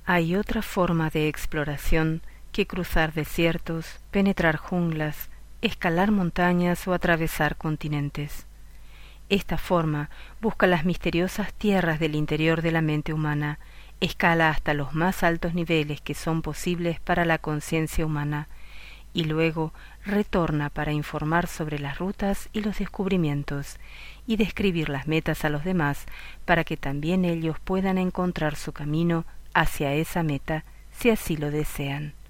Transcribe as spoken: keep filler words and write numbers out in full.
Hay otra forma de exploración que cruzar desiertos, penetrar junglas, escalar montañas o atravesar continentes. Esta forma busca las misteriosas tierras del interior de la mente humana, escala hasta los más altos niveles que son posibles para la conciencia humana, y luego retorna para informar sobre las rutas y los descubrimientos, y describir las metas a los demás para que también ellos puedan encontrar su camino hacia esa meta si así lo desean.